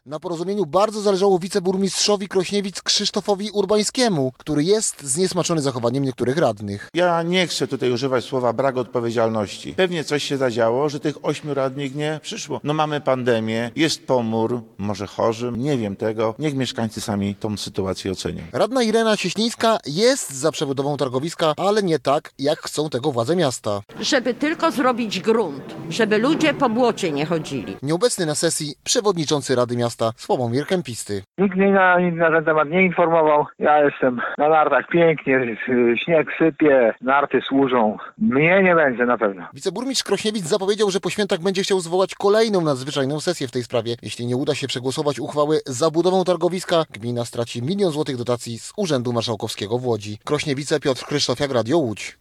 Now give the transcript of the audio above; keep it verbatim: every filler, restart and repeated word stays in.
Na porozumieniu bardzo zależało wiceburmistrzowi Krośniewic Krzysztofowi Urbańskiemu, który jest zniesmaczony zachowaniem niektórych radnych. Ja nie chcę tutaj używać słowa brak odpowiedzialności. Pewnie coś się zadziało, że tych ośmiu radnych nie przyszło. No mamy pandemię, jest pomór, może chorzy, nie wiem tego. Niech mieszkańcy sami tą sytuację ocenią. Radna Irena Cieślińska jest za przebudową targowiska, ale nie tak, jak chcą tego władze miasta. Żeby tylko zrobić grunt, żeby ludzie po błocie nie chodzili. Nieobecny na sesji przewodniczący Rady Miasta Sławomir Kępisty. Nikt mnie na, na ten temat nie informował. Ja jestem na nartach pięknie, śnieg sypie, narty służą. Mnie nie będzie na pewno. Wiceburmistrz Krośniewic zapowiedział, że po świętach będzie chciał zwołać kolejną nadzwyczajną sesję w tej sprawie. Jeśli nie uda się przegłosować uchwały za budową targowiska, gmina straci milion złotych dotacji z Urzędu Marszałkowskiego w Łodzi. Krośniewice, Piotr Krzysztofiak, Radio Łódź.